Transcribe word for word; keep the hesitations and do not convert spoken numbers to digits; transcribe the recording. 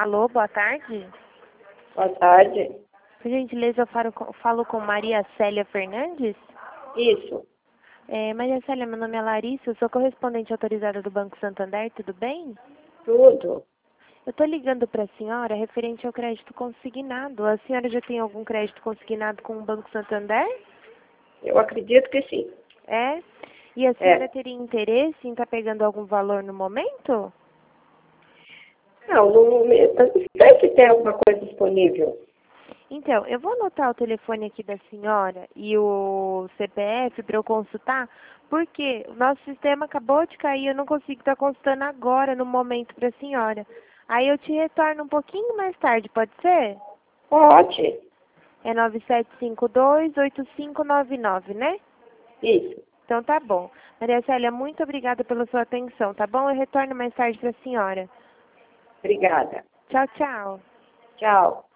Alô, boa tarde. Boa tarde. Por gentileza, eu falo com, falo com Maria Célia Fernandes? Isso. É, Maria Célia, meu nome é Larissa, eu sou correspondente autorizada do Banco Santander, tudo bem? Tudo. Eu estou ligando para a senhora referente ao crédito consignado. A senhora já tem algum crédito consignado com o Banco Santander? Eu acredito que sim. É? E a senhora É. teria interesse em estar pegando algum valor no momento? Não, no momento, eu não sei se tem alguma coisa disponível. Então, eu vou anotar o telefone aqui da senhora e o C P F para eu consultar, porque o nosso sistema acabou de cair, eu não consigo estar consultando agora, no momento, para a senhora. Aí eu te retorno um pouquinho mais tarde, pode ser? Pode. É nove sete cinco dois, oito cinco nove nove, né? Isso. Então tá bom. Maria Célia, muito obrigada pela sua atenção, tá bom? Eu retorno mais tarde para a senhora. Obrigada. Tchau, tchau. Tchau.